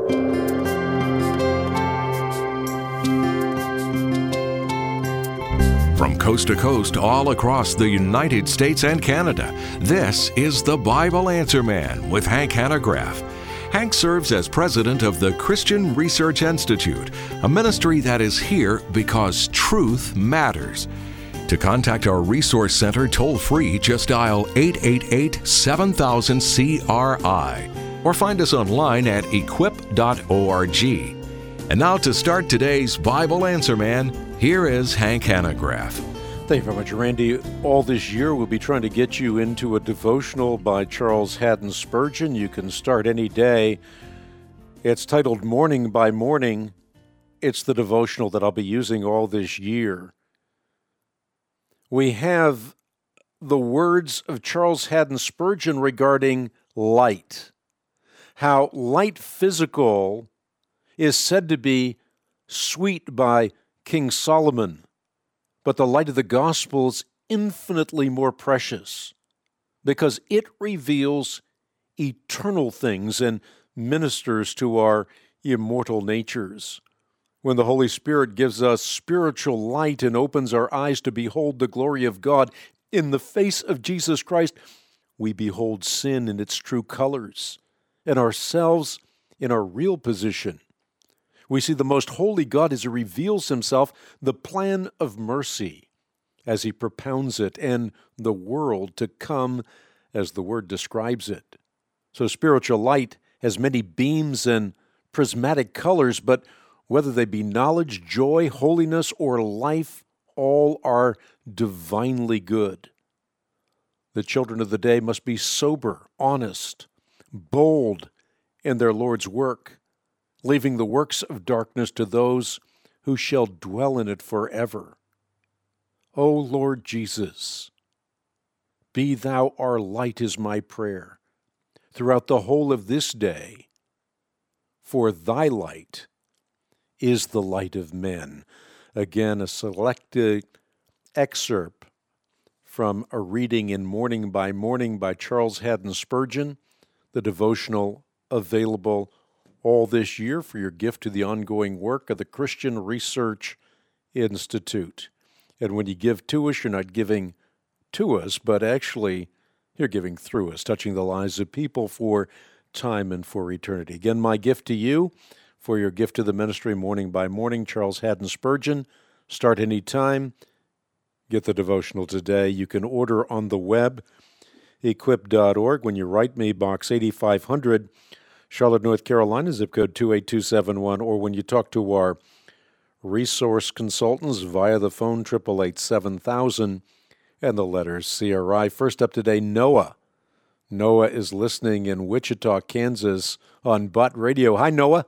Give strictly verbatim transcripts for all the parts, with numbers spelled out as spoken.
From coast to coast, all across the United States and Canada, this is the Bible Answer Man with Hank Hanegraaff. Hank serves as president of the Christian Research Institute, a ministry that is here because truth matters. To contact our resource center toll-free, just dial eight eight eight, seven thousand, C R I or find us online at equip dot org. And now to start today's Bible Answer Man, here is Hank Hanegraaff. Thank you very much, Randy. All this year, we'll be trying to get you into a devotional by Charles Haddon Spurgeon. You can start any day. It's titled Morning by Morning. It's the devotional that I'll be using all this year. We have the words of Charles Haddon Spurgeon regarding light. How light physical is said to be sweet by King Solomon, but the light of the gospel is infinitely more precious because it reveals eternal things and ministers to our immortal natures. When the Holy Spirit gives us spiritual light and opens our eyes to behold the glory of God in the face of Jesus Christ, we behold sin in its true colors and ourselves in our real position. We see the most holy God as He reveals Himself, the plan of mercy as He propounds it, and the world to come as the Word describes it. So spiritual light has many beams and prismatic colors, but whether they be knowledge, joy, holiness, or life, all are divinely good. The children of the day must be sober, honest, bold in their Lord's work, leaving the works of darkness to those who shall dwell in it forever. O Lord Jesus, be Thou our light is my prayer throughout the whole of this day, for Thy light is the light of men. Again, a selected excerpt from a reading in Morning by Morning by Charles Haddon Spurgeon, the devotional available all this year for your gift to the ongoing work of the Christian Research Institute. And when you give to us, you're not giving to us, but actually you're giving through us, touching the lives of people for time and for eternity. Again, my gift to you for your gift to the ministry, Morning by Morning, Charles Haddon Spurgeon. Start any time. Get the devotional today. You can order on the web, equip dot org. When you write me, Box eighty-five hundred, Charlotte, North Carolina, zip code two eight two seven one, or when you talk to our resource consultants via the phone, eight eight eight, seven thousand, and the letters C R I. First up today, Noah. Noah is listening in Wichita, Kansas on Butt Radio. Hi, Noah.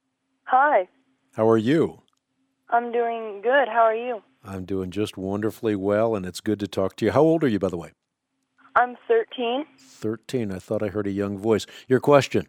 Hi. How are you? I'm doing good. How are you? I'm doing just wonderfully well, and it's good to talk to you. How old are you, by the way? I'm thirteen. thirteen. I thought I heard a young voice. Your question?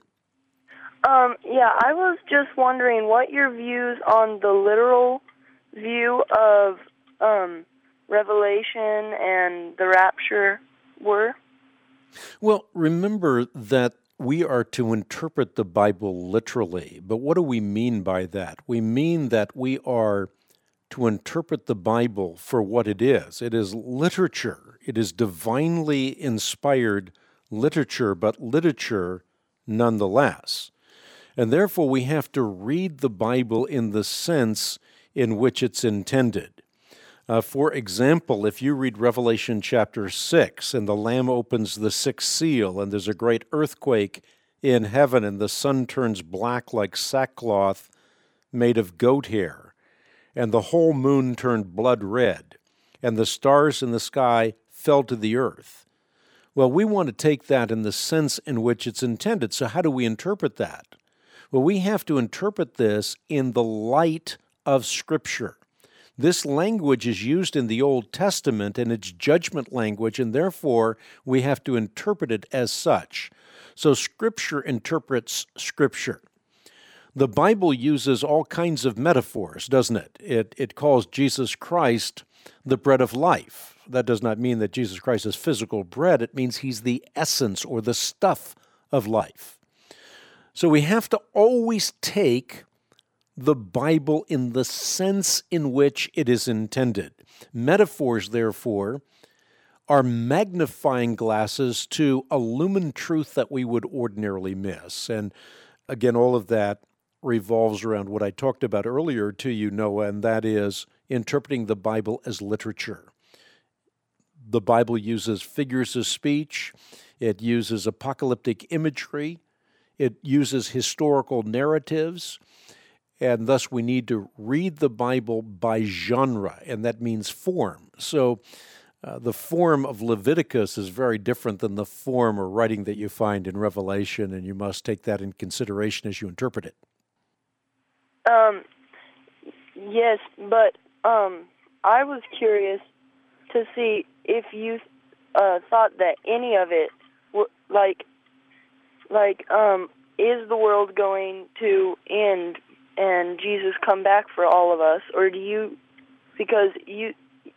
Um, yeah, I was just wondering what your views on the literal view of um, Revelation and the rapture were. Well, remember that we are to interpret the Bible literally, but what do we mean by that? We mean that we are to interpret the Bible for what it is. It is literature. It is divinely inspired literature, but literature nonetheless. And therefore, we have to read the Bible in the sense in which it's intended. Uh, for example, if you read Revelation chapter six, and the Lamb opens the sixth seal, and there's a great earthquake in heaven, and the sun turns black like sackcloth made of goat hair, and the whole moon turned blood red, and the stars in the sky fell to the earth. Well, we want to take that in the sense in which it's intended. So how do we interpret that? Well, we have to interpret this in the light of Scripture. This language is used in the Old Testament, and it's judgment language, and therefore we have to interpret it as such. So Scripture interprets Scripture. The Bible uses all kinds of metaphors, doesn't it? It, it calls Jesus Christ the bread of life. That does not mean that Jesus Christ is physical bread. It means He's the essence or the stuff of life. So we have to always take the Bible in the sense in which it is intended. Metaphors, therefore, are magnifying glasses to illumine truth that we would ordinarily miss. And again, all of that revolves around what I talked about earlier to you, Noah, and that is interpreting the Bible as literature. The Bible uses figures of speech. It uses apocalyptic imagery. It uses historical narratives. And thus we need to read the Bible by genre, and that means form. So uh, the form of Leviticus is very different than the form or writing that you find in Revelation, and you must take that in consideration as you interpret it. Um, yes, but um, I was curious to see if you uh, thought that any of it, like, like, um, is the world going to end and Jesus come back for all of us, or do you, because you,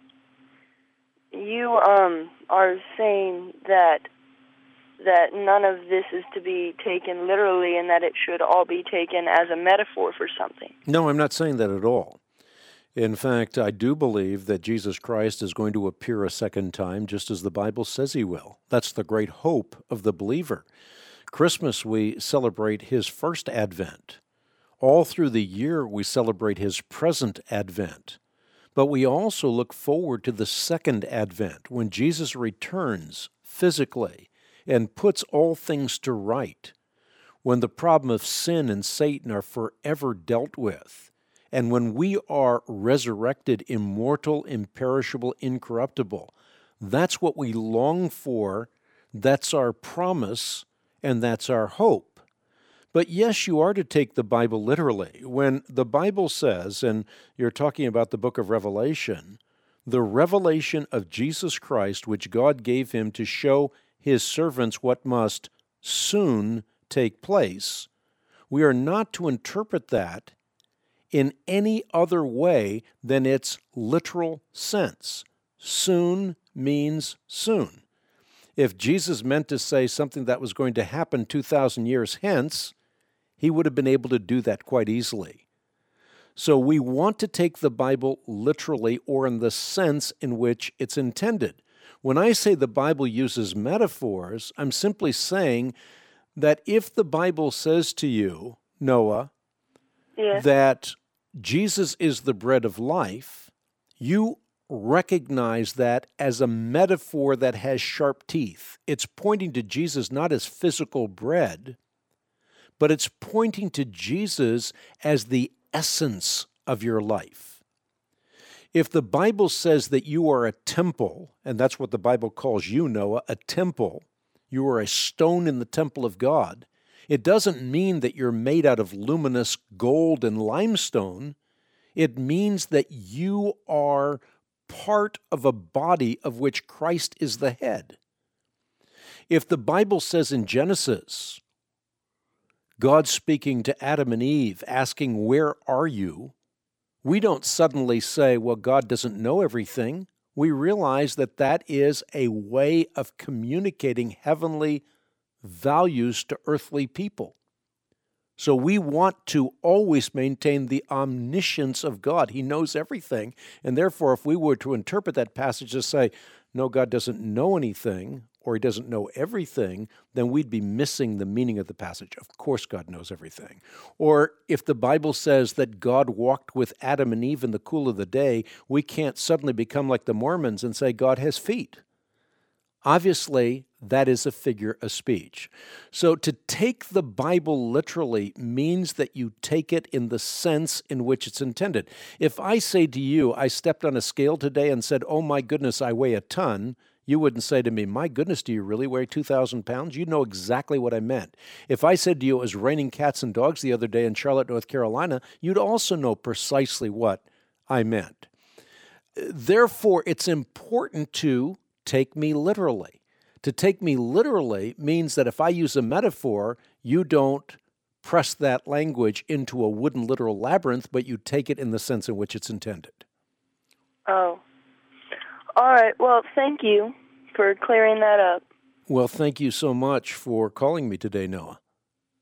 you um are saying that that none of this is to be taken literally and that it should all be taken as a metaphor for something. No, I'm not saying that at all. In fact, I do believe that Jesus Christ is going to appear a second time, just as the Bible says he will. That's the great hope of the believer. Christmas, we celebrate his first advent. All through the year, we celebrate his present advent. But we also look forward to the second advent, when Jesus returns physically and puts all things to right, when the problem of sin and Satan are forever dealt with, and when we are resurrected, immortal, imperishable, incorruptible. That's what we long for, that's our promise, and that's our hope. But yes, you are to take the Bible literally. When the Bible says, and you're talking about the book of Revelation, the revelation of Jesus Christ, which God gave him to show his servants what must soon take place, we are not to interpret that in any other way than its literal sense. Soon means soon. If Jesus meant to say something that was going to happen two thousand years hence, he would have been able to do that quite easily. So we want to take the Bible literally, or in the sense in which it's intended. When I say the Bible uses metaphors, I'm simply saying that if the Bible says to you, Noah, yes, that Jesus is the bread of life, you recognize that as a metaphor that has sharp teeth. It's pointing to Jesus not as physical bread, but it's pointing to Jesus as the essence of your life. If the Bible says that you are a temple, and that's what the Bible calls you, Noah, a temple, you are a stone in the temple of God, it doesn't mean that you're made out of luminous gold and limestone. It means that you are part of a body of which Christ is the head. If the Bible says in Genesis, God speaking to Adam and Eve, asking, "Where are you?" we don't suddenly say, well, God doesn't know everything. We realize that that is a way of communicating heavenly values to earthly people. So we want to always maintain the omniscience of God. He knows everything. And therefore, if we were to interpret that passage to say, no, God doesn't know anything, or he doesn't know everything, then we'd be missing the meaning of the passage. Of course God knows everything. Or if the Bible says that God walked with Adam and Eve in the cool of the day, we can't suddenly become like the Mormons and say God has feet. Obviously, that is a figure of speech. So to take the Bible literally means that you take it in the sense in which it's intended. If I say to you, I stepped on a scale today and said, oh my goodness, I weigh a ton, you wouldn't say to me, my goodness, do you really weigh two thousand pounds? You know exactly what I meant. If I said to you it was raining cats and dogs the other day in Charlotte, North Carolina, you'd also know precisely what I meant. Therefore, it's important to take me literally. To take me literally means that if I use a metaphor, you don't press that language into a wooden literal labyrinth, but you take it in the sense in which it's intended. Oh. All right. Well, thank you for clearing that up. Well, thank you so much for calling me today, Noah.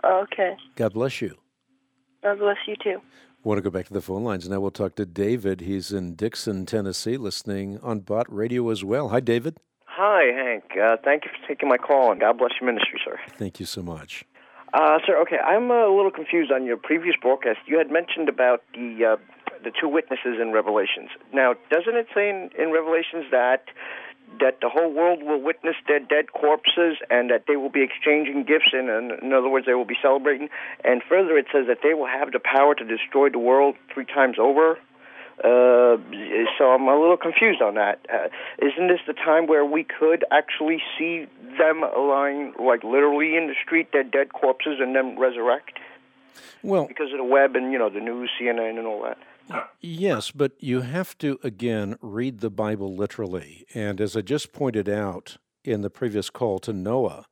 Okay. God bless you. God bless you too. Want to go back to the phone lines. Now we'll talk to David. He's in Dixon, Tennessee, listening on Bott Radio as well. Hi, David. Hi, Hank. Uh, thank you for taking my call, and God bless your ministry, sir. Thank you so much. Uh, sir, okay, I'm a little confused on your previous broadcast. You had mentioned about the uh, the two witnesses in Revelations. Now, doesn't it say in, in Revelations that that the whole world will witness their dead corpses and that they will be exchanging gifts, and in, in other words, they will be celebrating? And further, it says that they will have the power to destroy the world three times over. Uh, so I'm a little confused on that. Uh, isn't this the time where we could actually see them lying, like literally in the street, their dead corpses, and then resurrect? Well, because of the web and, you know, the news, C N N and all that. Yes, but you have to, again, read the Bible literally. And as I just pointed out in the previous call to Noah,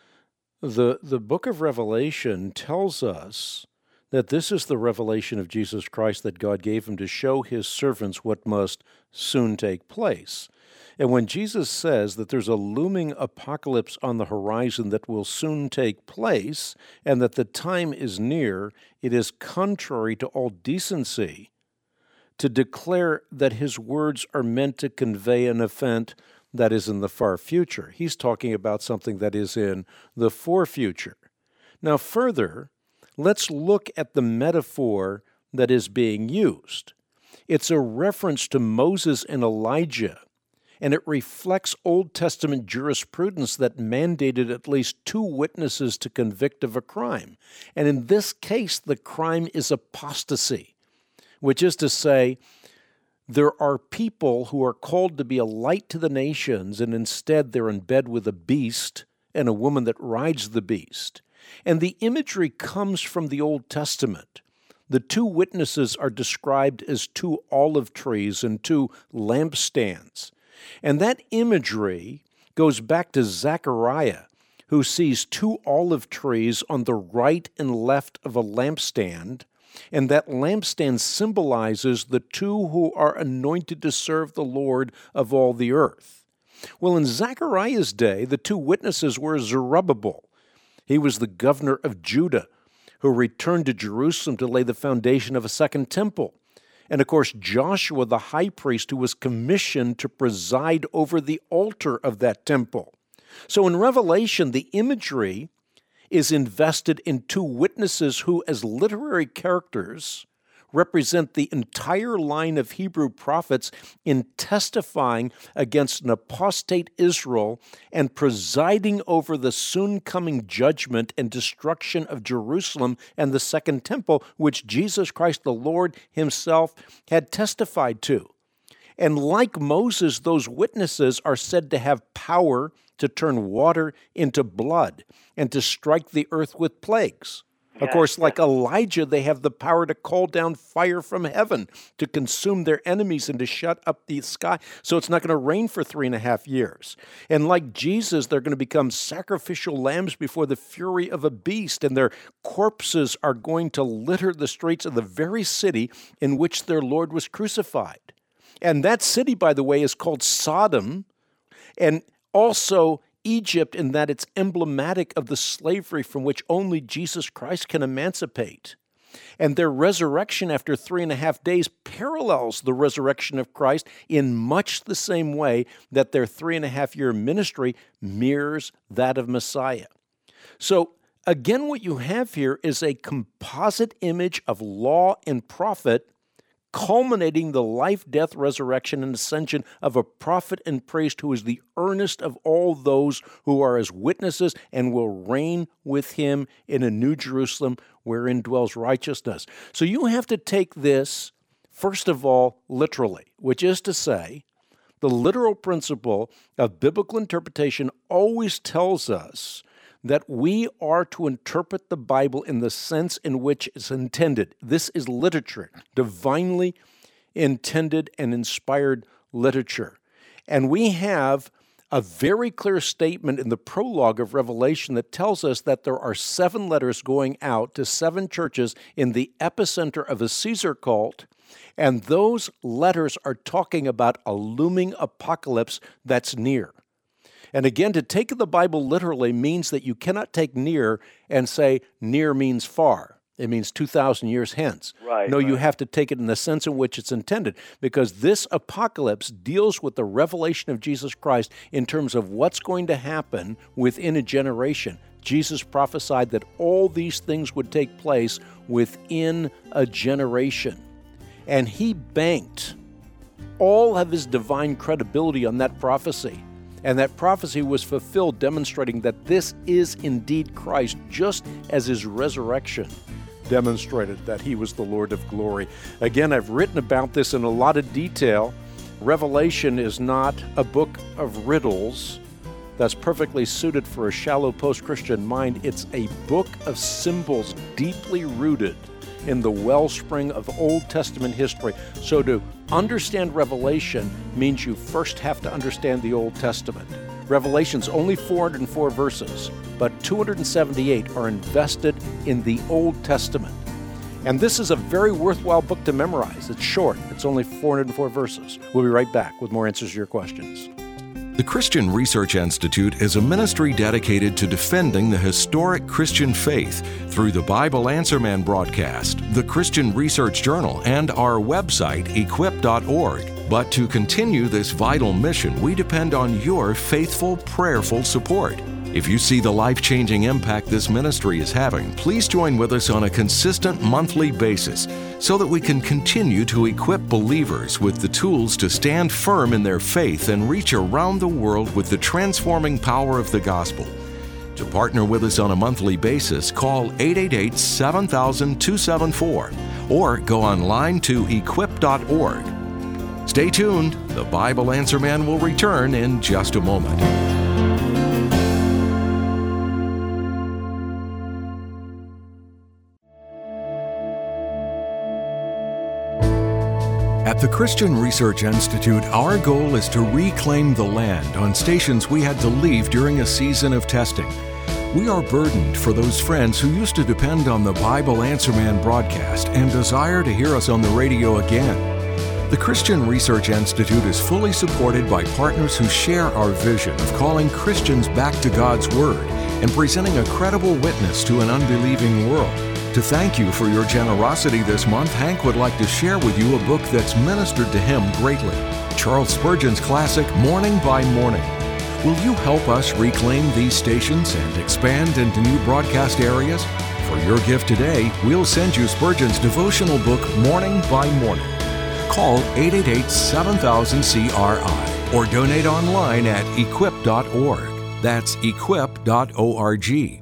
the the book of Revelation tells us that this is the revelation of Jesus Christ that God gave him to show his servants what must soon take place. And when Jesus says that there's a looming apocalypse on the horizon that will soon take place and that the time is near, it is contrary to all decency to declare that his words are meant to convey an event that is in the far future. He's talking about something that is in the fore future. Now, further, let's look at the metaphor that is being used. It's a reference to Moses and Elijah, and it reflects Old Testament jurisprudence that mandated at least two witnesses to convict of a crime. And in this case, the crime is apostasy, which is to say, there are people who are called to be a light to the nations, and instead they're in bed with a beast and a woman that rides the beast. And the imagery comes from the Old Testament. The two witnesses are described as two olive trees and two lampstands. And that imagery goes back to Zechariah, who sees two olive trees on the right and left of a lampstand, and that lampstand symbolizes the two who are anointed to serve the Lord of all the earth. Well, in Zechariah's day, the two witnesses were Zerubbabel. He was the governor of Judah, who returned to Jerusalem to lay the foundation of a second temple. And of course, Joshua, the high priest, who was commissioned to preside over the altar of that temple. So in Revelation, the imagery is invested in two witnesses who, as literary characters, represent the entire line of Hebrew prophets in testifying against an apostate Israel and presiding over the soon-coming judgment and destruction of Jerusalem and the Second Temple, which Jesus Christ the Lord himself had testified to. And like Moses, those witnesses are said to have power to turn water into blood and to strike the earth with plagues. Of course, like Elijah, they have the power to call down fire from heaven to consume their enemies and to shut up the sky so it's not going to rain for three and a half years. And like Jesus, they're going to become sacrificial lambs before the fury of a beast, and their corpses are going to litter the streets of the very city in which their Lord was crucified. And that city, by the way, is called Sodom, and also Egypt, in that it's emblematic of the slavery from which only Jesus Christ can emancipate. And their resurrection after three and a half days parallels the resurrection of Christ in much the same way that their three and a half year ministry mirrors that of Messiah. So again, what you have here is a composite image of law and prophet, culminating the life, death, resurrection, and ascension of a prophet and priest who is the earnest of all those who are his witnesses and will reign with him in a new Jerusalem wherein dwells righteousness. So you have to take this, first of all, literally, which is to say, the literal principle of biblical interpretation always tells us that we are to interpret the Bible in the sense in which it's intended. This is literature, divinely intended and inspired literature. And we have a very clear statement in the prologue of Revelation that tells us that there are seven letters going out to seven churches in the epicenter of a Caesar cult, and those letters are talking about a looming apocalypse that's near. And again, to take the Bible literally means that you cannot take near and say near means far. It means two thousand years hence. Right, no, right. you have to take it in the sense in which it's intended, because this apocalypse deals with the revelation of Jesus Christ in terms of what's going to happen within a generation. Jesus prophesied that all these things would take place within a generation. And he banked all of his divine credibility on that prophecy. And that prophecy was fulfilled, demonstrating that this is indeed Christ, just as his resurrection demonstrated that he was the Lord of glory. Again, I've written about this in a lot of detail. Revelation is not a book of riddles that's perfectly suited for a shallow post-Christian mind. It's a book of symbols deeply rooted in the wellspring of Old Testament history. So to understand Revelation means you first have to understand the Old Testament. Revelation's only four hundred four verses, but two hundred seventy-eight are invested in the Old Testament. And this is a very worthwhile book to memorize. It's short. It's only four hundred four verses. We'll be right back with more answers to your questions. The Christian Research Institute is a ministry dedicated to defending the historic Christian faith through the Bible Answer Man broadcast, the Christian Research Journal, and our website, equip dot org. But to continue this vital mission, we depend on your faithful, prayerful support. If you see the life-changing impact this ministry is having, please join with us on a consistent monthly basis so that we can continue to equip believers with the tools to stand firm in their faith and reach around the world with the transforming power of the gospel. To partner with us on a monthly basis, call eight eight eight, seven thousand, two seven four or go online to equip dot org. Stay tuned. The Bible Answer Man will return in just a moment. At the Christian Research Institute, our goal is to reclaim the land on stations we had to leave during a season of testing. We are burdened for those friends who used to depend on the Bible Answer Man broadcast and desire to hear us on the radio again. The Christian Research Institute is fully supported by partners who share our vision of calling Christians back to God's Word and presenting a credible witness to an unbelieving world. To thank you for your generosity this month, Hank would like to share with you a book that's ministered to him greatly, Charles Spurgeon's classic, Morning by Morning. Will you help us reclaim these stations and expand into new broadcast areas? For your gift today, we'll send you Spurgeon's devotional book, Morning by Morning. Call eight eight eight, seven thousand, C R I or donate online at equip dot org. That's equip dot org.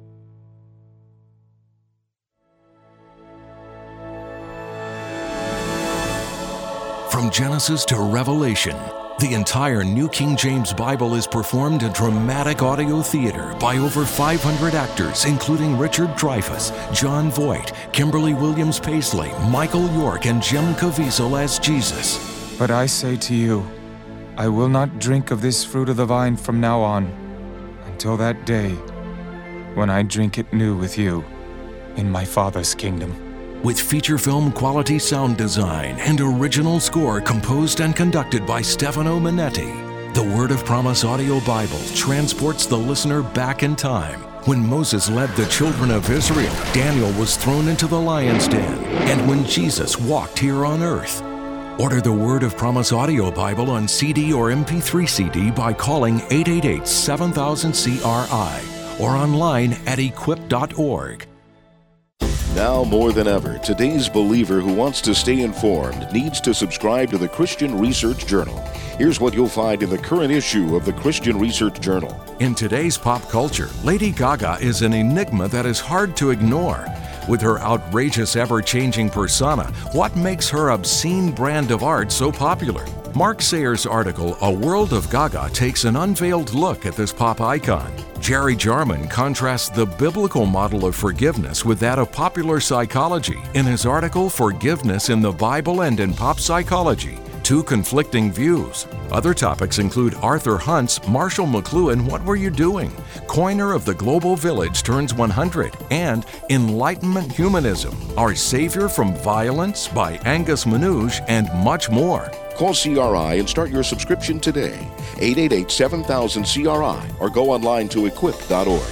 From Genesis to Revelation, the entire New King James Bible is performed in dramatic audio theater by over five hundred actors, including Richard Dreyfuss, John Voight, Kimberly Williams Paisley, Michael York, and Jim Caviezel as Jesus. But I say to you, I will not drink of this fruit of the vine from now on, until that day when I drink it new with you in my Father's kingdom. With feature film quality sound design and original score composed and conducted by Stefano Minetti, the Word of Promise audio Bible transports the listener back in time. When Moses led the children of Israel, Daniel was thrown into the lion's den, and when Jesus walked here on earth. Order the Word of Promise audio Bible on C D or M P three C D by calling eight eight eight, seven thousand, C R I or online at equip dot org. Now more than ever, today's believer who wants to stay informed needs to subscribe to the Christian Research Journal. Here's what you'll find in the current issue of the Christian Research Journal. In today's pop culture, Lady Gaga is an enigma that is hard to ignore. With her outrageous, ever-changing persona, what makes her obscene brand of art so popular? Mark Sayers' article, A World of Gaga, takes an unveiled look at this pop icon. Jerry Jarman contrasts the biblical model of forgiveness with that of popular psychology in his article, Forgiveness in the Bible and in Pop Psychology, Two Conflicting Views. Other topics include Arthur Hunt's Marshall McLuhan, What Were You Doing? Coiner of the Global Village Turns one hundred, and Enlightenment Humanism, Our Savior from Violence by Angus Manouche, and much more. Call C R I and start your subscription today. eight eight eight, seven thousand, C R I or go online to equip dot org.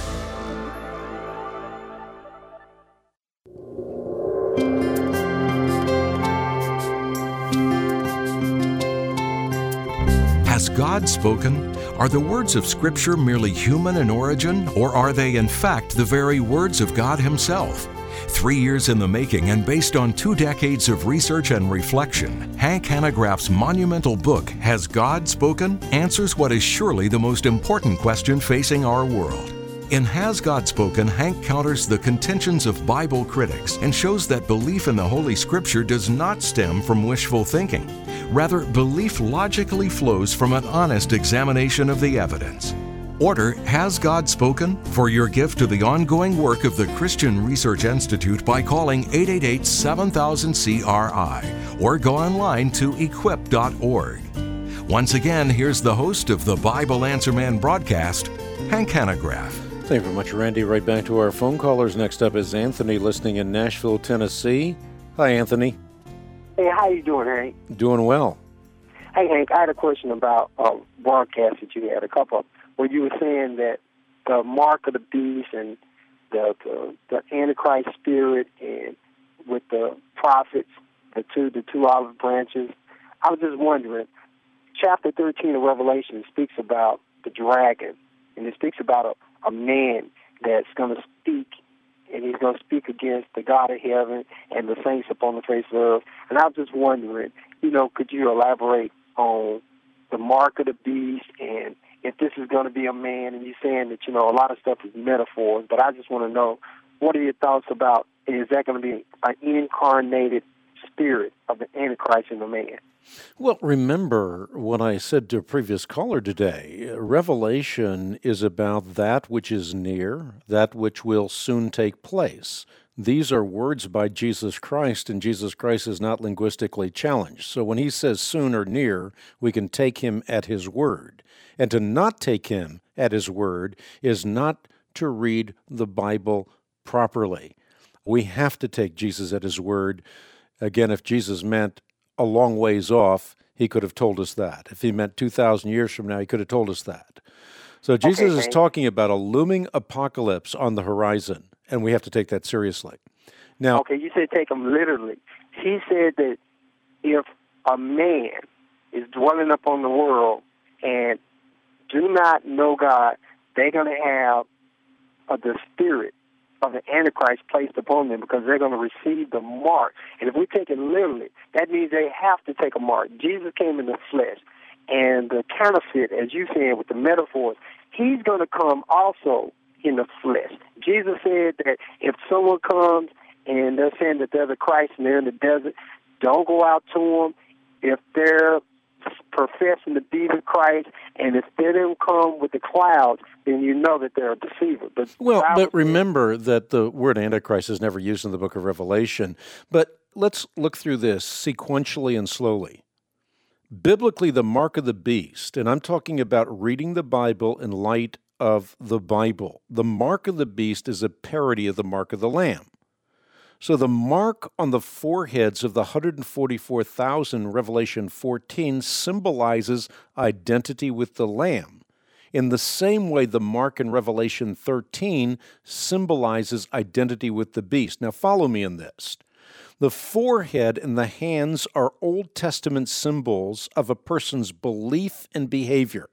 Has God spoken? Are the words of Scripture merely human in origin, or are they in fact the very words of God Himself? Three years in the making and based on two decades of research and reflection, Hank Hanegraaff's monumental book, Has God Spoken?, answers what is surely the most important question facing our world. In Has God Spoken?, Hank counters the contentions of Bible critics and shows that belief in the Holy Scripture does not stem from wishful thinking. Rather, belief logically flows from an honest examination of the evidence. Order Has God Spoken? For your gift to the ongoing work of the Christian Research Institute by calling eight eight eight, seven thousand, C R I or go online to equip dot org. Once again, here's the host of the Bible Answer Man broadcast, Hank Hanegraaff. Thank you very much, Randy. Right back to our phone callers. Next up is Anthony, listening in Nashville, Tennessee. Hi, Anthony. Hey, how you doing, Hank? Doing well. Hey, Hank, I had a question about a broadcast that you had, a couple, where you were saying that the mark of the beast and the the, the Antichrist spirit and with the prophets, the two the two olive branches. I was just wondering, chapter thirteen of Revelation speaks about the dragon, and it speaks about a, a man that's going to speak, and he's going to speak against the God of heaven and the saints upon the face of the earth. And I was just wondering, you know, could you elaborate on the mark of the beast and if this is going to be a man? And you're saying that, you know, a lot of stuff is metaphors, but I just want to know, what are your thoughts about, is that going to be an incarnated spirit of the Antichrist in the man? Well, remember what I said to a previous caller today. Revelation is about that which is near, that which will soon take place. These are words by Jesus Christ, and Jesus Christ is not linguistically challenged. So when he says soon or near, we can take him at his word. And to not take him at his word is not to read the Bible properly. We have to take Jesus at his word. Again, if Jesus meant a long ways off, he could have told us that. If he meant two thousand years from now, he could have told us that. So Jesus okay, is talking about a looming apocalypse on the horizon, and we have to take that seriously. Now, okay, you said take him literally. He said that if a man is dwelling upon the world and do not know God, they're going to have uh, the spirit of the Antichrist placed upon them because they're going to receive the mark. And if we take it literally, that means they have to take a mark. Jesus came in the flesh. And the counterfeit, as you said with the metaphors, he's going to come also in the flesh. Jesus said that if someone comes and they're saying that they're the Christ and they're in the desert, don't go out to them. If they're professing to be the Christ, and if they don't come with the clouds, then you know that they're a deceiver. But well, but remember that the word Antichrist is never used in the book of Revelation. But let's look through this sequentially and slowly. Biblically, the mark of the beast, and I'm talking about reading the Bible in light of the Bible. The mark of the beast is a parody of the mark of the Lamb. So the mark on the foreheads of the one hundred forty-four thousand, Revelation fourteen, symbolizes identity with the Lamb. In the same way, the mark in Revelation thirteen symbolizes identity with the beast. Now follow me in this. The forehead and the hands are Old Testament symbols of a person's belief and behavior.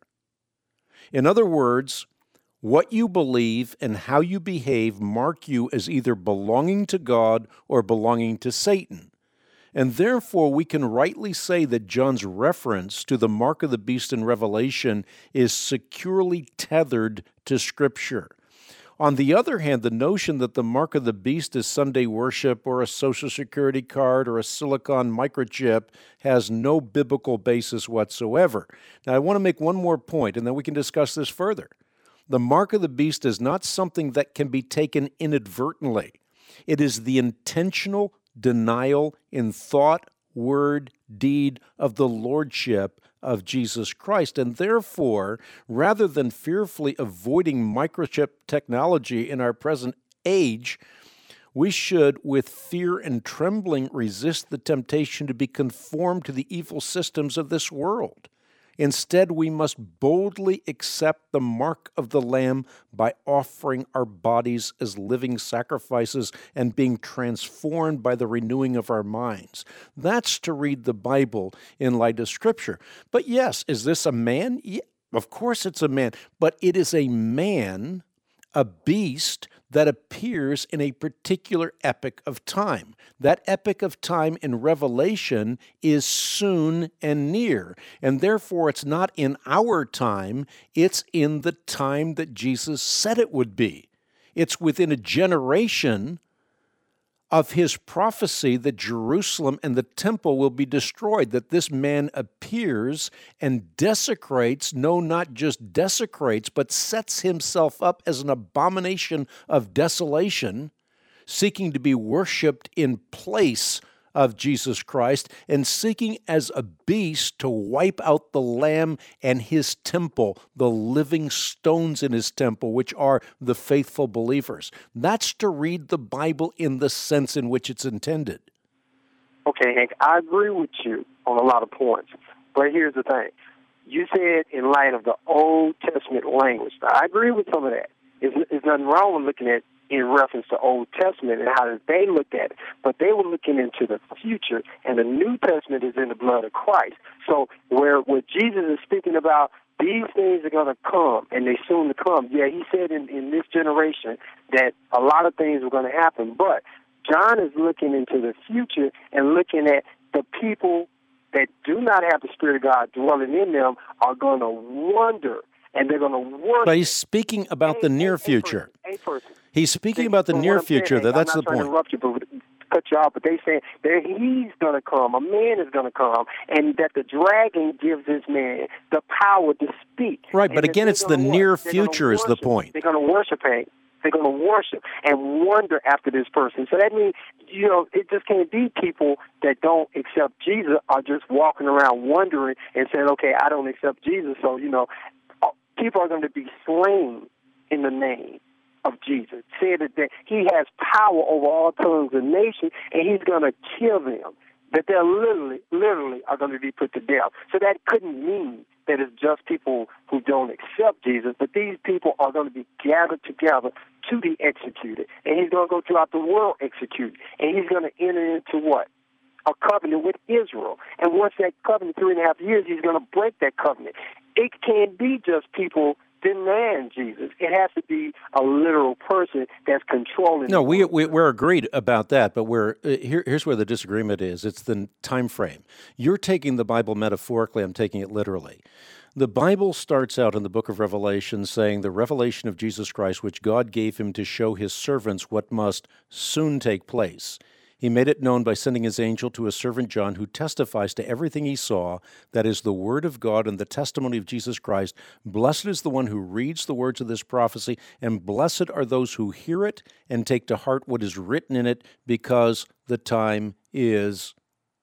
In other words, what you believe and how you behave mark you as either belonging to God or belonging to Satan. And therefore, we can rightly say that John's reference to the mark of the beast in Revelation is securely tethered to Scripture. On the other hand, the notion that the mark of the beast is Sunday worship or a Social Security card or a silicon microchip has no biblical basis whatsoever. Now, I want to make one more point, and then we can discuss this further. The mark of the beast is not something that can be taken inadvertently. It is the intentional denial in thought, word, deed of the lordship of Jesus Christ. And therefore, rather than fearfully avoiding microchip technology in our present age, We should, with fear and trembling, resist the temptation to be conformed to the evil systems of this world. Instead, we must boldly accept the mark of the Lamb by offering our bodies as living sacrifices and being transformed by the renewing of our minds. That's to read the Bible in light of Scripture. But yes, is this a man? Yeah, of course it's a man, but it is a man, a beast, that appears in a particular epoch of time. That epoch of time in Revelation is soon and near, and therefore it's not in our time, it's in the time that Jesus said it would be. It's within a generation of his prophecy that Jerusalem and the temple will be destroyed, that this man appears and desecrates, no, not just desecrates, but sets himself up as an abomination of desolation, seeking to be worshipped in place of Jesus Christ, and seeking as a beast to wipe out the Lamb and his temple, the living stones in his temple, which are the faithful believers. That's to read the Bible in the sense in which it's intended. Okay, Hank, I agree with you on a lot of points, but here's the thing. You said in light of the Old Testament language. Now, I agree with some of that. There's, there's nothing wrong with looking at in reference to Old Testament and how they looked at it. But they were looking into the future, and the New Testament is in the blood of Christ. So where what Jesus is speaking about, these things are going to come, and they soon to come. Yeah, he said in, in this generation that a lot of things are going to happen, but John is looking into the future and looking at the people that do not have the Spirit of God dwelling in them are going to wonder, and they're going to worship. But he's speaking about a, the near a, a future. Person, a person. He's speaking about the near future, though. That's the point. I'm not trying to interrupt you, but cut you off. But they say that he's going to come, a man is going to come, and that the dragon gives this man the power to speak. Right, but again, it's the near future is the point. They're going to worship him. They're going to worship and wonder after this person. So that means, you know, it just can't be people that don't accept Jesus are just walking around wondering and saying, okay, I don't accept Jesus. So, you know, people are going to be slain in the name of Jesus. Said that he has power over all tongues and nations, and he's going to kill them. That they're literally, literally are going to be put to death. So that couldn't mean that it's just people who don't accept Jesus, but these people are going to be gathered together to be executed. And he's going to go throughout the world executed. And he's going to enter into what? A covenant with Israel. And once that covenant, three and a half years, he's going to break that covenant. It can't be just people denying Jesus. It has to be a literal person that's controlling. No, we, we we're agreed about that, but we're uh, here. Here's where the disagreement is. It's the time frame. You're taking the Bible metaphorically. I'm taking it literally. The Bible starts out in the book of Revelation saying the revelation of Jesus Christ, which God gave him to show his servants what must soon take place. He made it known by sending his angel to his servant John, who testifies to everything he saw, that is the word of God and the testimony of Jesus Christ. Blessed is the one who reads the words of this prophecy, and blessed are those who hear it and take to heart what is written in it, because the time is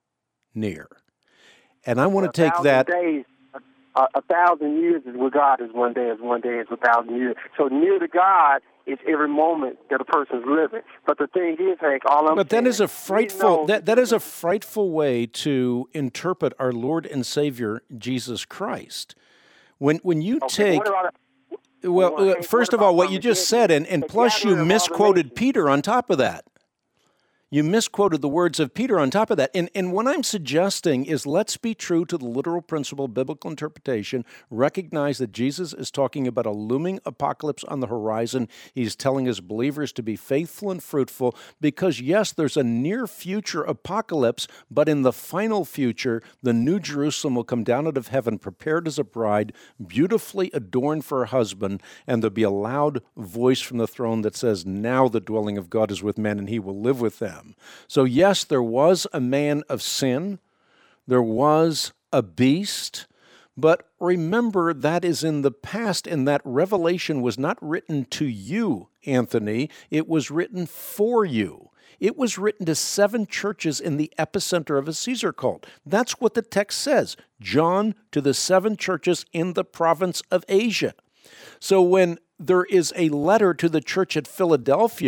near. And I want to take that... Days. A, a thousand years is with God is one day, is one day is a thousand years. So near to God is every moment that a person's living. But the thing is, Hank, all I'm But that saying, is a frightful that, that is a frightful way to interpret our Lord and Savior Jesus Christ. When when you okay, take what well, well, uh, Hank, first what of all, about what you just said, and, and the plus you gathering of all the misquoted nations? Peter on top of that. You misquoted the words of Peter on top of that. And, and what I'm suggesting is let's be true to the literal principle of biblical interpretation, recognize that Jesus is talking about a looming apocalypse on the horizon. He's telling his believers to be faithful and fruitful because, yes, there's a near future apocalypse, but in the final future, the new Jerusalem will come down out of heaven, prepared as a bride, beautifully adorned for her husband, and there'll be a loud voice from the throne that says, now the dwelling of God is with men, and he will live with them. So yes, there was a man of sin, there was a beast, but remember that is in the past, and that revelation was not written to you, Anthony, it was written for you. It was written to seven churches in the epicenter of a Caesar cult. That's what the text says, John to the seven churches in the province of Asia. So when there is a letter to the church at Philadelphia,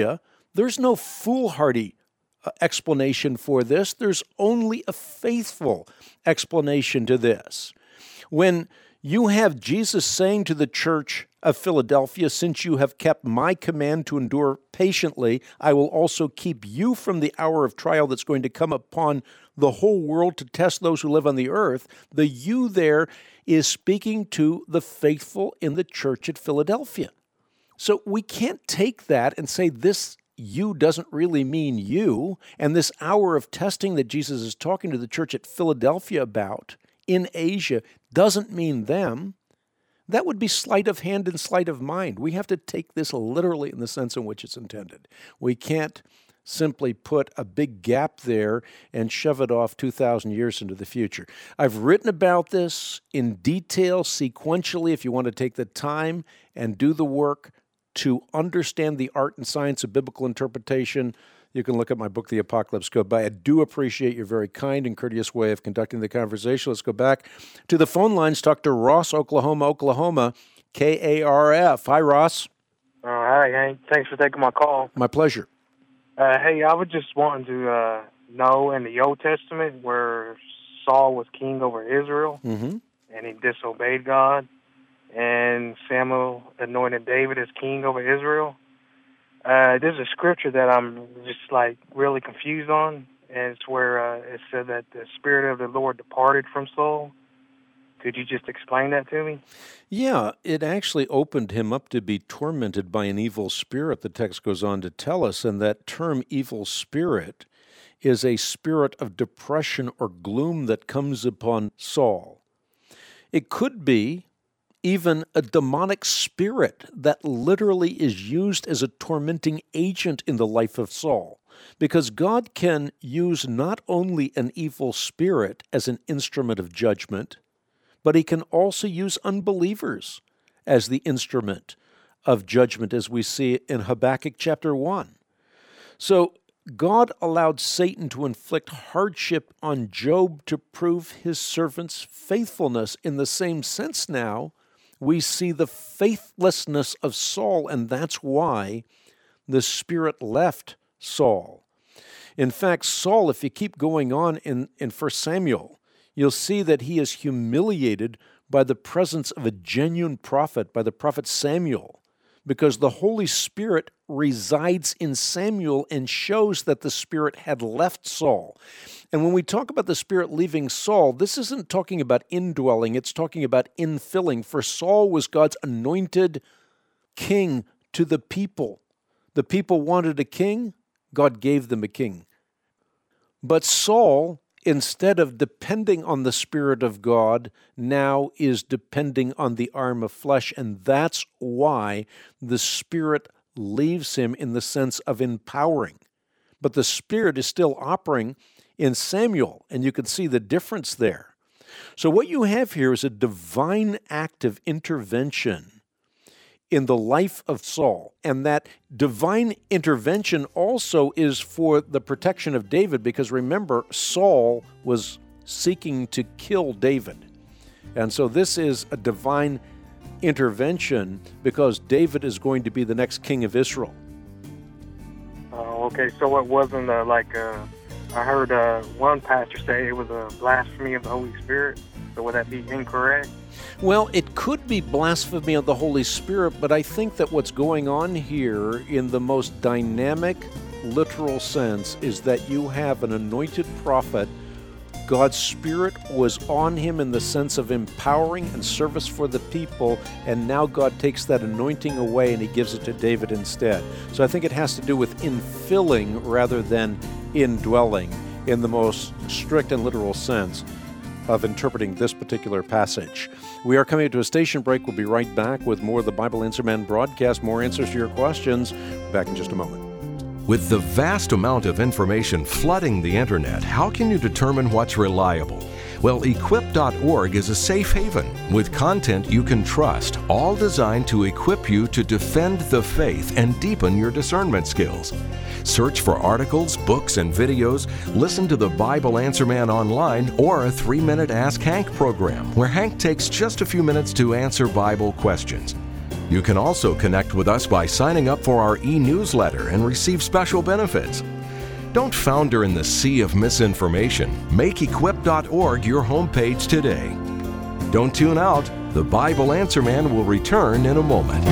There's no foolhardy uh, explanation for this. There's only a faithful explanation to this. When you have Jesus saying to the church of Philadelphia, since you have kept my command to endure patiently, I will also keep you from the hour of trial that's going to come upon the whole world to test those who live on the earth. The you there is speaking to the faithful in the church at Philadelphia. So we can't take that and say this you doesn't really mean you, and this hour of testing that Jesus is talking to the church at Philadelphia about in Asia doesn't mean them. That would be sleight of hand and sleight of mind. We have to take this literally in the sense in which it's intended. We can't simply put a big gap there and shove it off two thousand years into the future. I've written about this in detail, sequentially, if you want to take the time and do the work to understand the art and science of biblical interpretation. You can look at my book, The Apocalypse Code. But I do appreciate your very kind and courteous way of conducting the conversation. Let's go back to the phone lines. Talk to Ross, Oklahoma, Oklahoma, K A R F. Hi, Ross. Uh, hi, Hank. Thanks for taking my call. My pleasure. Uh, hey, I was just wanting to uh, know in the Old Testament where Saul was king over Israel, mm-hmm. and he disobeyed God, and Samuel anointed David as king over Israel. Uh, there's a scripture that I'm just like really confused on, and it's where uh, it said that the Spirit of the Lord departed from Saul. Could you just explain that to me? Yeah, it actually opened him up to be tormented by an evil spirit, the text goes on to tell us, and that term evil spirit is a spirit of depression or gloom that comes upon Saul. It could be even a demonic spirit that literally is used as a tormenting agent in the life of Saul, because God can use not only an evil spirit as an instrument of judgment, but he can also use unbelievers as the instrument of judgment, as we see in Habakkuk chapter one. So God allowed Satan to inflict hardship on Job to prove his servant's faithfulness. In the same sense now, we see the faithlessness of Saul, and that's why the Spirit left Saul. In fact, Saul, if you keep going on in, in First Samuel, you'll see that he is humiliated by the presence of a genuine prophet, by the prophet Samuel, because the Holy Spirit resides in Samuel and shows that the Spirit had left Saul. And when we talk about the Spirit leaving Saul, this isn't talking about indwelling, it's talking about infilling. For Saul was God's anointed king to the people. The people wanted a king, God gave them a king. But Saul, instead of depending on the Spirit of God, now is depending on the arm of flesh, and that's why the Spirit leaves him in the sense of empowering. But the Spirit is still operating in Samuel, and you can see the difference there. So what you have here is a divine act of intervention in the life of Saul, and that divine intervention also is for the protection of David, because remember, Saul was seeking to kill David. And so this is a divine intervention because David is going to be the next king of Israel. Oh, okay, so it wasn't uh, like, uh, I heard uh, one pastor say it was a blasphemy of the Holy Spirit, so would that be incorrect? Well, it could be blasphemy of the Holy Spirit, but I think that what's going on here in the most dynamic, literal sense is that you have an anointed prophet. God's Spirit was on him in the sense of empowering and service for the people, and now God takes that anointing away and he gives it to David instead. So I think it has to do with infilling rather than indwelling in the most strict and literal sense of interpreting this particular passage. We are coming to a station break. We'll be right back with more of the Bible Answer Man broadcast, more answers to your questions. Back in just a moment. With the vast amount of information flooding the internet, how can you determine what's reliable? Well, equip dot org is a safe haven with content you can trust, all designed to equip you to defend the faith and deepen your discernment skills. Search for articles, books, and videos, listen to the Bible Answer Man online, or a three-minute Ask Hank program, where Hank takes just a few minutes to answer Bible questions. You can also connect with us by signing up for our e-newsletter and receive special benefits. Don't founder in the sea of misinformation. Make equip dot org your homepage today. Don't tune out. The Bible Answer Man will return in a moment.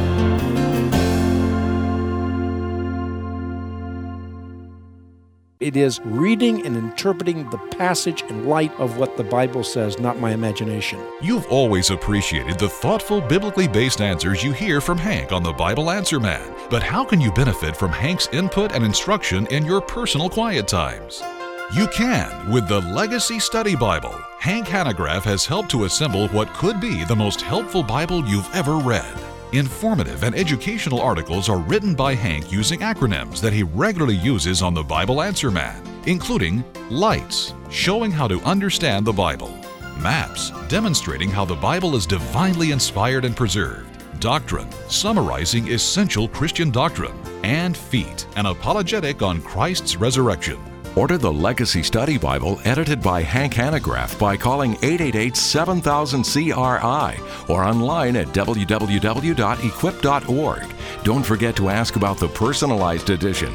It is reading and interpreting the passage in light of what the Bible says, not my imagination. You've always appreciated the thoughtful, biblically based answers you hear from Hank on the Bible Answer Man. But how can you benefit from Hank's input and instruction in your personal quiet times? You can with the Legacy Study Bible. Hank Hanegraaff has helped to assemble what could be the most helpful Bible you've ever read. Informative and educational articles are written by Hank using acronyms that he regularly uses on the Bible Answer Man, including LIGHTS, showing how to understand the Bible; MAPS, demonstrating how the Bible is divinely inspired and preserved; Doctrine, summarizing essential Christian doctrine; and FEET, an apologetic on Christ's resurrection. Order the Legacy Study Bible edited by Hank Hanegraaff by calling eight eight eight, seven thousand, C R I or online at w w w dot equip dot org. Don't forget to ask about the personalized edition.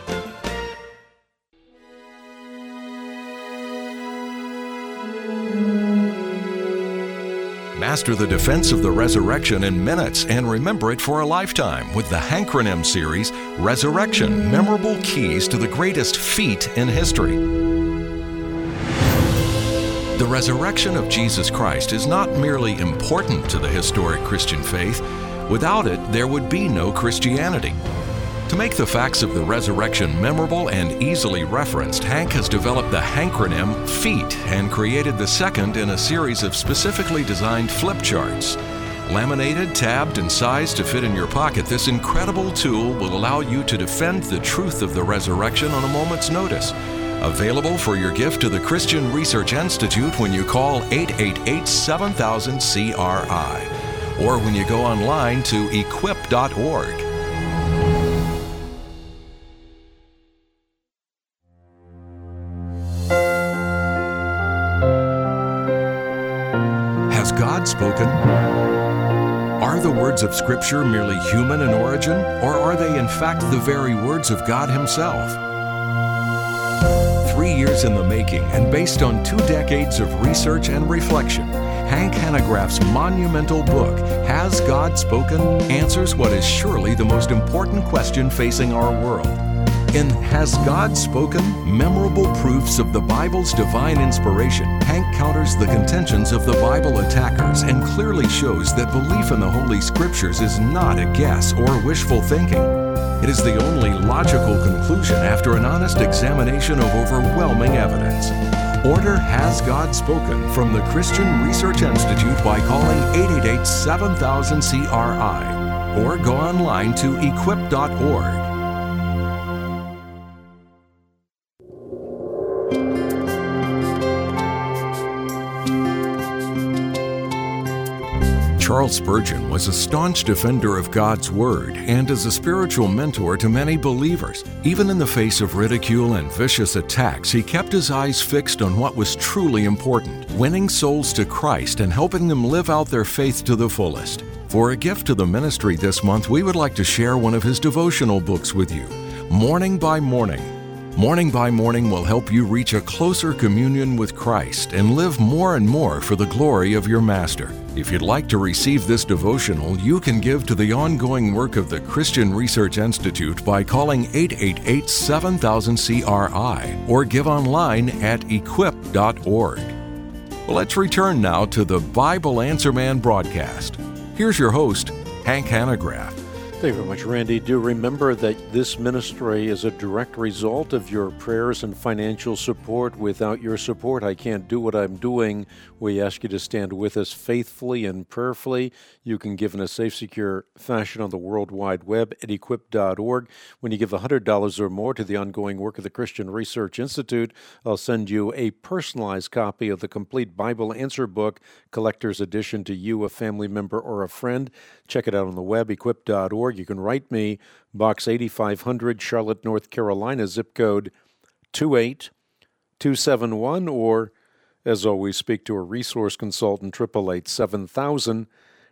Master the defense of the resurrection in minutes and remember it for a lifetime with the Hankronym series, Resurrection, Memorable Keys to the Greatest Feat in History. The resurrection of Jesus Christ is not merely important to the historic Christian faith. Without it, there would be no Christianity. To make the facts of the resurrection memorable and easily referenced, Hank has developed the Hankronym FEET and created the second in a series of specifically designed flip charts. Laminated, tabbed, and sized to fit in your pocket, this incredible tool will allow you to defend the truth of the resurrection on a moment's notice. Available for your gift to the Christian Research Institute when you call eight eight eight, seven thousand, C R I or when you go online to equip dot org. Has God spoken? Are the words of Scripture merely human in origin, or are they in fact the very words of God Himself? Three years in the making and based on two decades of research and reflection, Hank Hanegraaff's monumental book, Has God Spoken?, answers what is surely the most important question facing our world. In Has God Spoken? Memorable Proofs of the Bible's Divine Inspiration, Hank counters the contentions of the Bible attackers and clearly shows that belief in the Holy Scriptures is not a guess or wishful thinking. It is the only logical conclusion after an honest examination of overwhelming evidence. Order Has God Spoken from the Christian Research Institute by calling eight eight eight, seven thousand, C R I or go online to equip dot org. Charles Spurgeon was a staunch defender of God's Word and is a spiritual mentor to many believers. Even in the face of ridicule and vicious attacks, he kept his eyes fixed on what was truly important, winning souls to Christ and helping them live out their faith to the fullest. For a gift to the ministry this month, we would like to share one of his devotional books with you, Morning by Morning. Morning by Morning will help you reach a closer communion with Christ and live more and more for the glory of your Master. If you'd like to receive this devotional, you can give to the ongoing work of the Christian Research Institute by calling eight eight eight, seven thousand, C R I or give online at equip dot org. Well, let's return now to the Bible Answer Man broadcast. Here's your host, Hank Hanegraaff. Thank you very much, Randy. Do remember that this ministry is a direct result of your prayers and financial support. Without your support, I can't do what I'm doing. We ask you to stand with us faithfully and prayerfully. You can give in a safe, secure fashion on the World Wide Web at equip dot org. When you give one hundred dollars or more to the ongoing work of the Christian Research Institute, I'll send you a personalized copy of the complete Bible Answer Book, Collector's Edition, to you, a family member, or a friend. Check it out on the web, equip dot org. You can write me, Box eighty-five hundred, Charlotte, North Carolina, zip code two eight two seven one, or, as always, speak to a resource consultant, eight eight eight, seven thousand.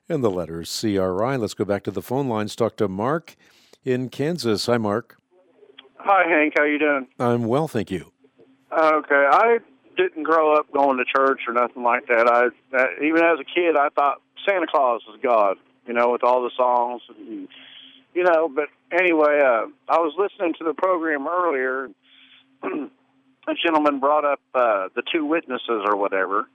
And the letters C R I. Let's go back to the phone lines. Talk to Mark in Kansas. Hi, Mark. Hi, Hank. How you doing? I'm well, thank you. Okay. I didn't grow up going to church or nothing like that. I uh, even as a kid, I thought Santa Claus was God, you know, with all the songs, and, you know. But anyway, uh, I was listening to the program earlier. A gentleman brought up uh, the two witnesses or whatever.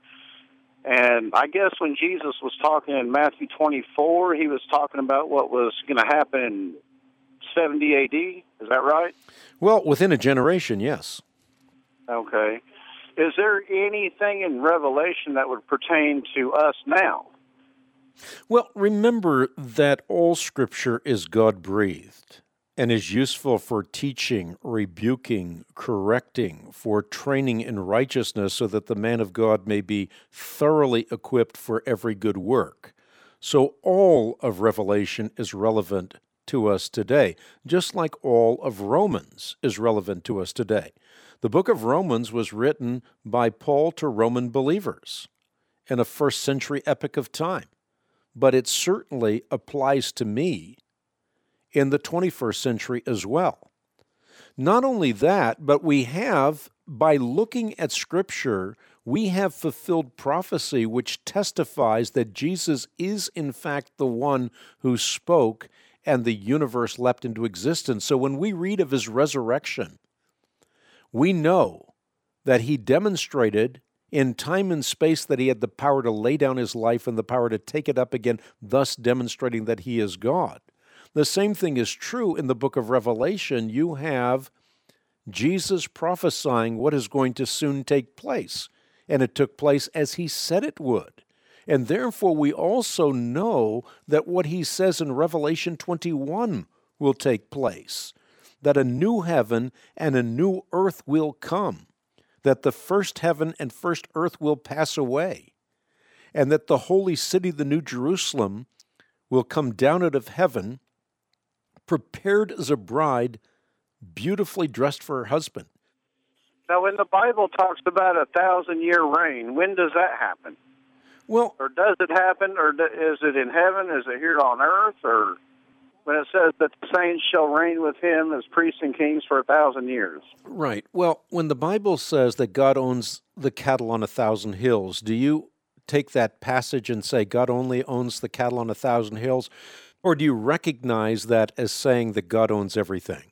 And I guess when Jesus was talking in Matthew twenty-four, he was talking about what was going to happen in seventy A D. Is that right? Well, within a generation, yes. Okay. Is there anything in Revelation that would pertain to us now? Well, remember that all Scripture is God-breathed and is useful for teaching, rebuking, correcting, for training in righteousness, so that the man of God may be thoroughly equipped for every good work. So all of Revelation is relevant to us today, just like all of Romans is relevant to us today. The book of Romans was written by Paul to Roman believers in a first century epoch of time, but it certainly applies to me in the twenty-first century as well. Not only that, but we have, by looking at Scripture, we have fulfilled prophecy which testifies that Jesus is in fact the one who spoke and the universe leapt into existence. So when we read of his resurrection, we know that he demonstrated in time and space that he had the power to lay down his life and the power to take it up again, thus demonstrating that he is God. The same thing is true in the book of Revelation. You have Jesus prophesying what is going to soon take place, and it took place as he said it would. And therefore, we also know that what he says in Revelation twenty-one will take place, that a new heaven and a new earth will come, that the first heaven and first earth will pass away, and that the holy city, the New Jerusalem, will come down out of heaven, prepared as a bride, beautifully dressed for her husband. Now, when the Bible talks about a thousand-year reign, when does that happen? Well, or does it happen, or is it in heaven? Is it here on earth? Or when it says that the saints shall reign with him as priests and kings for a thousand years? Right. Well, when the Bible says that God owns the cattle on a thousand hills, do you take that passage and say God only owns the cattle on a thousand hills? Or do you recognize that as saying that God owns everything?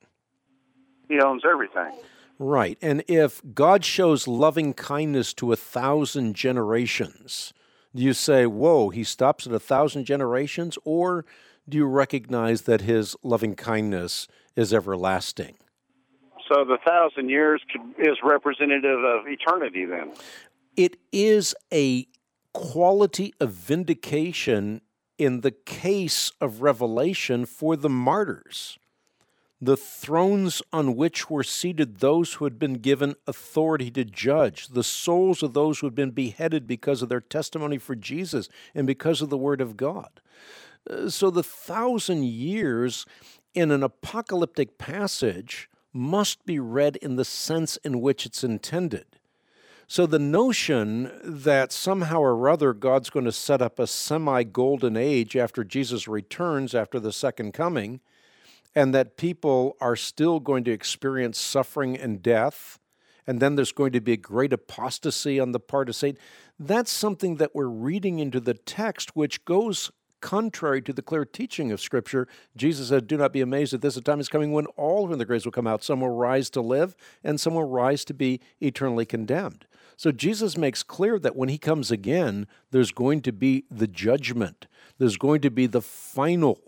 He owns everything. Right. And if God shows loving kindness to a thousand generations, do you say, whoa, he stops at a thousand generations? Or do you recognize that his loving kindness is everlasting? So the thousand years is representative of eternity then? It is a quality of vindication in the case of Revelation for the martyrs, the thrones on which were seated those who had been given authority to judge, the souls of those who had been beheaded because of their testimony for Jesus and because of the Word of God. So the thousand years in an apocalyptic passage must be read in the sense in which it's intended. So the notion that somehow or other God's going to set up a semi-golden age after Jesus returns after the second coming, and that people are still going to experience suffering and death, and then there's going to be a great apostasy on the part of Satan, that's something that we're reading into the text, which goes contrary to the clear teaching of Scripture. Jesus said, do not be amazed at this, a time is coming when all who are in the graves will come out. Some will rise to live, and some will rise to be eternally condemned. So Jesus makes clear that when he comes again, there's going to be the judgment. There's going to be the final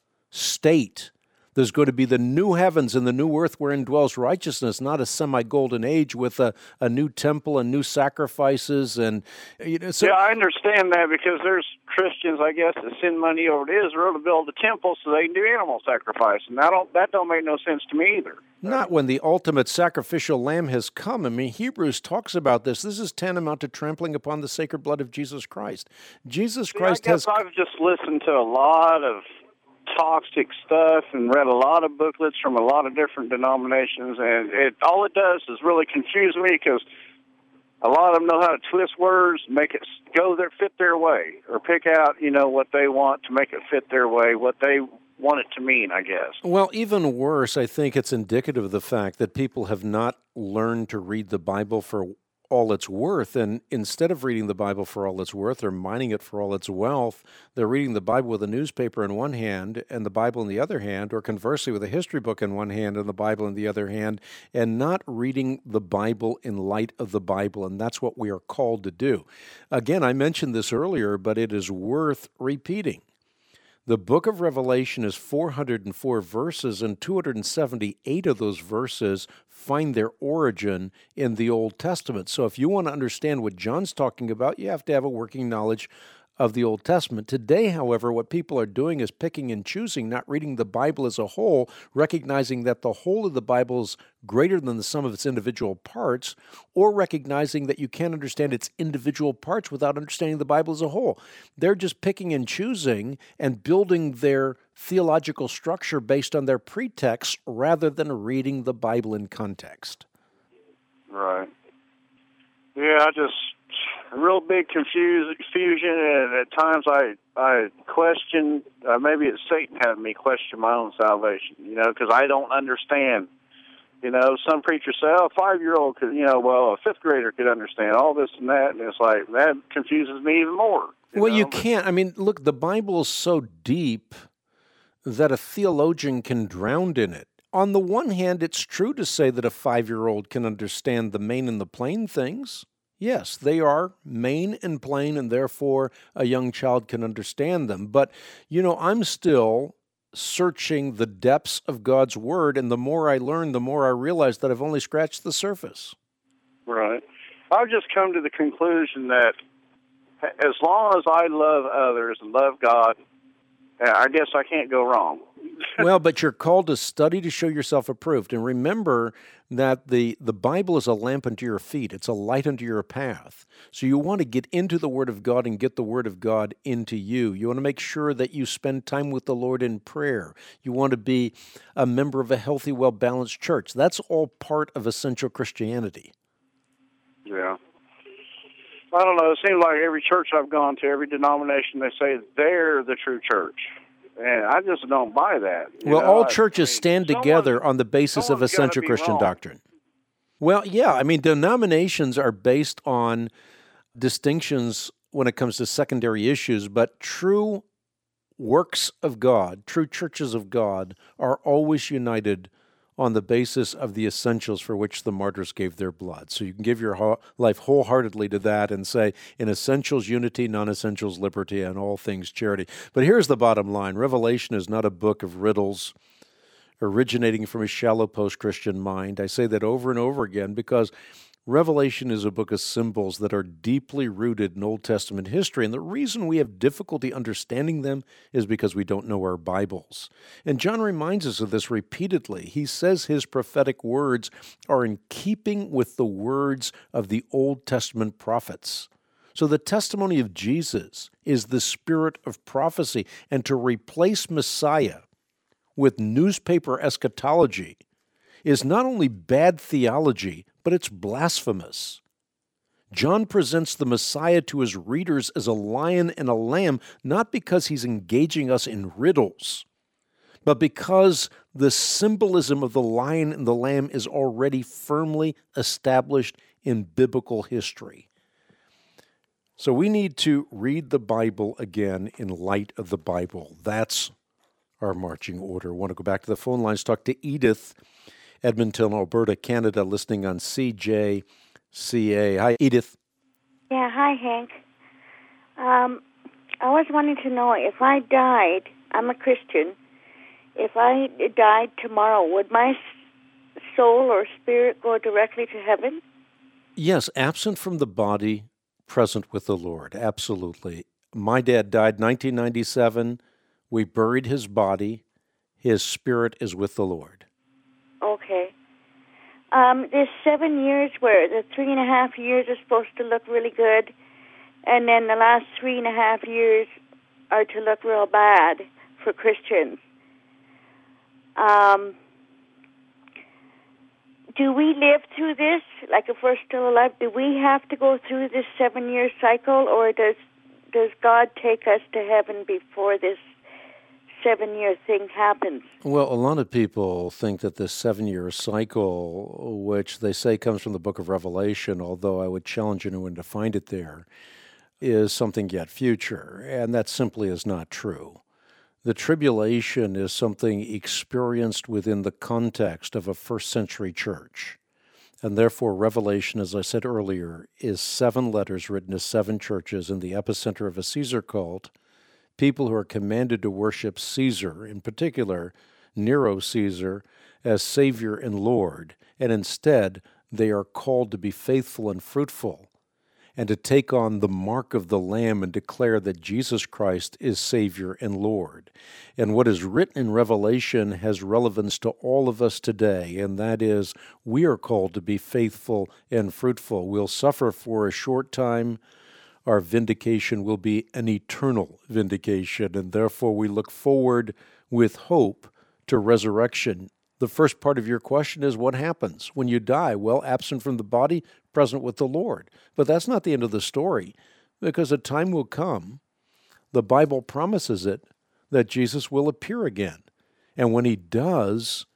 state. There's going to be the new heavens and the new earth wherein dwells righteousness, not a semi-golden age with a, a new temple and new sacrifices. And you know, so, yeah, I understand that, because there's Christians, I guess, that send money over to Israel to build a temple so they can do animal sacrifice, and that don't that don't make no sense to me either. Not when the ultimate sacrificial lamb has come. I mean, Hebrews talks about this. This is tantamount to trampling upon the sacred blood of Jesus Christ. Jesus See, Christ I guess has. I've just listened to a lot of toxic stuff and read a lot of booklets from a lot of different denominations, and it all it does is really confuse me, because a lot of them know how to twist words, make it go their fit their way, or pick out, you know, what they want to make it fit their way, what they want it to mean, I guess. Well, even worse, I think it's indicative of the fact that people have not learned to read the Bible for all it's worth, and instead of reading the Bible for all it's worth or mining it for all its wealth, they're reading the Bible with a newspaper in one hand and the Bible in the other hand, or conversely with a history book in one hand and the Bible in the other hand, and not reading the Bible in light of the Bible, and that's what we are called to do. Again, I mentioned this earlier, but it is worth repeating. The book of Revelation is four hundred four verses, and two hundred seventy-eight of those verses find their origin in the Old Testament. So if you want to understand what John's talking about, you have to have a working knowledge of the Old Testament. Today, however, what people are doing is picking and choosing, not reading the Bible as a whole, recognizing that the whole of the Bible is greater than the sum of its individual parts, or recognizing that you can't understand its individual parts without understanding the Bible as a whole. They're just picking and choosing and building their theological structure based on their pretext rather than reading the Bible in context. Right. Yeah, I just... a real big confuse, confusion, and at times I I question, uh, maybe it's Satan having me question my own salvation, you know, because I don't understand. You know, some preachers say, oh, a five-year-old could, you know, well, a fifth grader could understand all this and that, and it's like, that confuses me even more. You well, know? you can't. I mean, look, the Bible is so deep that a theologian can drown in it. On the one hand, it's true to say that a five-year-old can understand the main and the plain things. Yes, they are main and plain, and therefore a young child can understand them. But, you know, I'm still searching the depths of God's Word, and the more I learn, the more I realize that I've only scratched the surface. Right. I've just come to the conclusion that as long as I love others and love God, I guess I can't go wrong. Well, but you're called to study to show yourself approved. And remember that the, the Bible is a lamp unto your feet. It's a light unto your path. So you want to get into the Word of God and get the Word of God into you. You want to make sure that you spend time with the Lord in prayer. You want to be a member of a healthy, well-balanced church. That's all part of essential Christianity. Yeah. I don't know. It seems like every church I've gone to, every denomination, they say they're the true church. And I just don't buy that. Well, know? all churches I mean, stand someone, together on the basis of essential Christian wrong. doctrine. Well, yeah, I mean, denominations are based on distinctions when it comes to secondary issues, but true works of God, true churches of God, are always united on the basis of the essentials for which the martyrs gave their blood. So you can give your ho- life wholeheartedly to that and say, in essentials, unity, non-essentials, liberty, and all things charity. But here's the bottom line. Revelation is not a book of riddles originating from a shallow post-Christian mind. I say that over and over again because Revelation is a book of symbols that are deeply rooted in Old Testament history, and the reason we have difficulty understanding them is because we don't know our Bibles. And John reminds us of this repeatedly. He says his prophetic words are in keeping with the words of the Old Testament prophets. So the testimony of Jesus is the spirit of prophecy, and to replace Messiah with newspaper eschatology is not only bad theology, but it's blasphemous. John presents the Messiah to his readers as a lion and a lamb, not because he's engaging us in riddles, but because the symbolism of the lion and the lamb is already firmly established in biblical history. So we need to read the Bible again in light of the Bible. That's our marching order. I want to go back to the phone lines, talk to Edith, Edmonton, Alberta, Canada, listening on C J C A. Hi, Edith. Yeah, hi, Hank. Um, I was wanting to know, if I died, I'm a Christian, if I died tomorrow, would my soul or spirit go directly to heaven? Yes, absent from the body, present with the Lord, absolutely. My dad died nineteen ninety-seven. We buried his body. His spirit is with the Lord. Okay. Um, there's seven years where the three and a half years are supposed to look really good, and then the last three and a half years are to look real bad for Christians. Um, do we live through this? Like if we're still alive, do we have to go through this seven-year cycle, or does does God take us to heaven before this seven-year thing happens? Well, a lot of people think that this seven-year cycle, which they say comes from the book of Revelation, although I would challenge anyone to find it there, is something yet future, and that simply is not true. The tribulation is something experienced within the context of a first-century church, and therefore Revelation, as I said earlier, is seven letters written to seven churches in the epicenter of a Caesar cult, people who are commanded to worship Caesar, in particular Nero Caesar, as Savior and Lord, and instead they are called to be faithful and fruitful, and to take on the mark of the Lamb and declare that Jesus Christ is Savior and Lord. And what is written in Revelation has relevance to all of us today, and that is we are called to be faithful and fruitful. We'll suffer for a short time. Our vindication will be an eternal vindication, and therefore we look forward with hope to resurrection. The first part of your question is, what happens when you die? Well, absent from the body, present with the Lord. But that's not the end of the story, because a time will come, the Bible promises it, that Jesus will appear again. And when he does,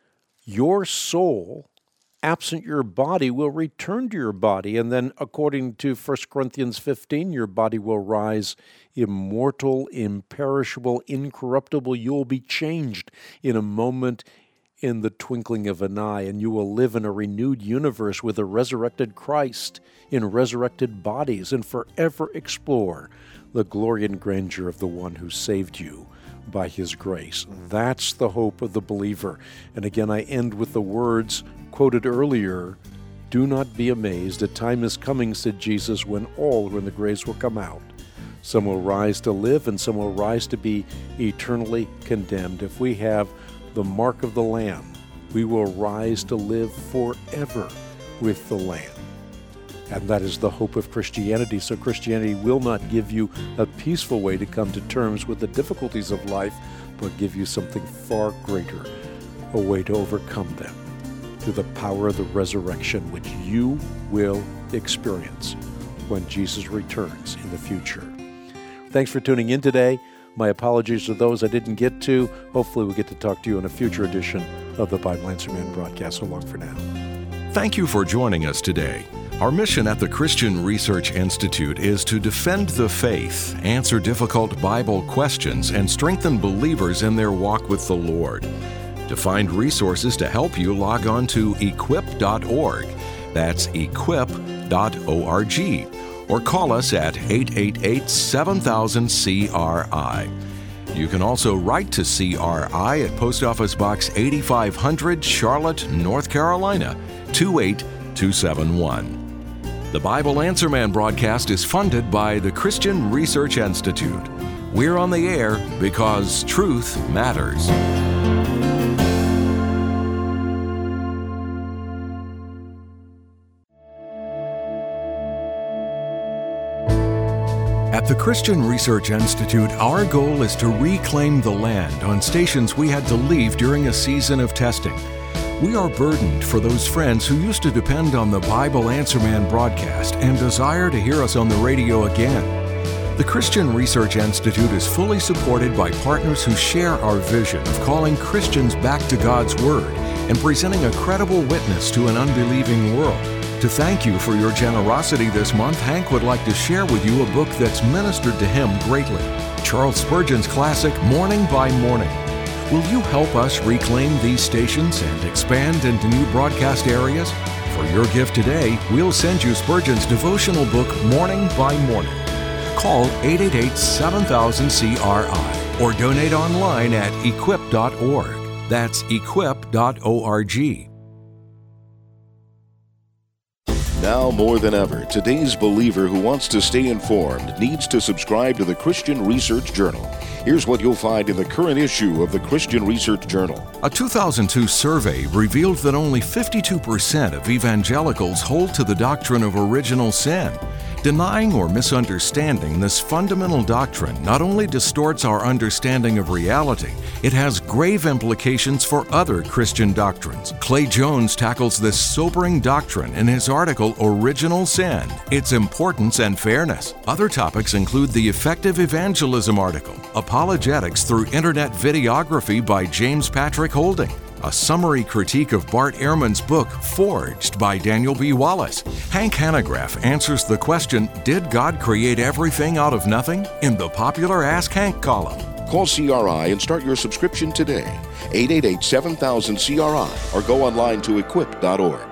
your soul, absent your body, will return to your body. And then, according to First Corinthians fifteen, your body will rise immortal, imperishable, incorruptible. You will be changed in a moment, in the twinkling of an eye, and you will live in a renewed universe with a resurrected Christ in resurrected bodies, and forever explore the glory and grandeur of the one who saved you by his grace. That's the hope of the believer. And again, I end with the words quoted earlier, "Do not be amazed. A time is coming," said Jesus, "when all who are in the graves will come out. Some will rise to live, and some will rise to be eternally condemned." If we have the mark of the Lamb, we will rise to live forever with the Lamb. And that is the hope of Christianity. So Christianity will not give you a peaceful way to come to terms with the difficulties of life, but give you something far greater, a way to overcome them through the power of the resurrection, which you will experience when Jesus returns in the future. Thanks for tuning in today. My apologies to those I didn't get to. Hopefully we'll get to talk to you in a future edition of the Bible Answer Man broadcast. So long for now. Thank you for joining us today. Our mission at the Christian Research Institute is to defend the faith, answer difficult Bible questions, and strengthen believers in their walk with the Lord. To find resources to help you, log on to equip dot org. That's equip dot org. Or call us at eight eight eight, seven thousand, C R I. You can also write to C R I at Post Office Box eighty-five hundred, Charlotte, North Carolina, two eight two seven one. The Bible Answer Man broadcast is funded by the Christian Research Institute. We're on the air because truth matters. At the Christian Research Institute, our goal is to reclaim the land on stations we had to leave during a season of testing. We are burdened for those friends who used to depend on the Bible Answer Man broadcast and desire to hear us on the radio again. The Christian Research Institute is fully supported by partners who share our vision of calling Christians back to God's Word and presenting a credible witness to an unbelieving world. To thank you for your generosity this month, Hank would like to share with you a book that's ministered to him greatly, Charles Spurgeon's classic, Morning by Morning. Will you help us reclaim these stations and expand into new broadcast areas? For your gift today, we'll send you Spurgeon's devotional book, Morning by Morning. Call eight eight eight, seven thousand, C R I or donate online at equip dot org. That's equip dot org. Now more than ever, today's believer who wants to stay informed needs to subscribe to the Christian Research Journal. Here's what you'll find in the current issue of the Christian Research Journal. A two thousand two survey revealed that only fifty-two percent of evangelicals hold to the doctrine of original sin. Denying or misunderstanding this fundamental doctrine not only distorts our understanding of reality, it has grave implications for other Christian doctrines. Clay Jones tackles this sobering doctrine in his article Original Sin, Its Importance and Fairness. Other topics include the Effective Evangelism article, Apologetics Through Internet Videography by James Patrick Holding, a summary critique of Bart Ehrman's book, Forged, by Daniel B. Wallace. Hank Hanegraaff answers the question, did God create everything out of nothing? In the popular Ask Hank column. Call C R I and start your subscription today. eight eight eight, seven thousand, C R I or go online to equip dot org.